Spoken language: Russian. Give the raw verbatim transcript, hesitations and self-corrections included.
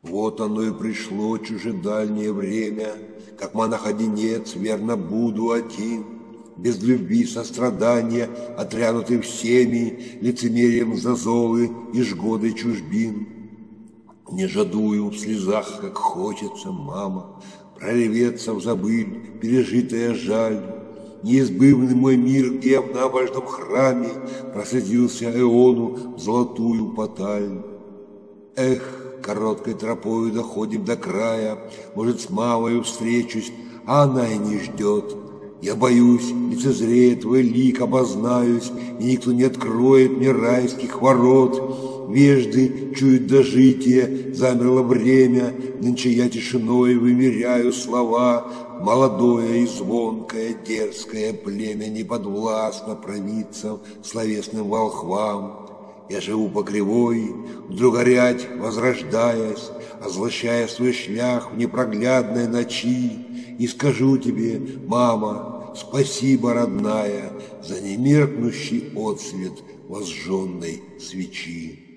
Вот оно и пришло чужедальнее время, как монах-одинец верно буду один, без любви, сострадания, отрянутый всеми лицемерием зазолы и жгоды чужбин. Не жадую в слезах, как хочется, мама, прореветься в забыль пережитая жаль. Неизбывный мой мир, где в набожном храме проследился эону в золотую поталь. Эх, короткой тропою доходим до края, может, с мамою встречусь, а она и не ждет. Я боюсь, лицезрея твой лик обознаюсь, и никто не откроет мне райских ворот. Вежды чуют дожитие, замерло время, нынче я тишиной вымеряю слова. Молодое и звонкое, дерзкое племя не подвластно провидцам, словесным волхвам. Я живу по кривой, вдруг горять возрождаясь, озлощая свой шлях в непроглядной ночи, и скажу тебе, мама, спасибо, родная, за немеркнущий отсвет возжженной свечи.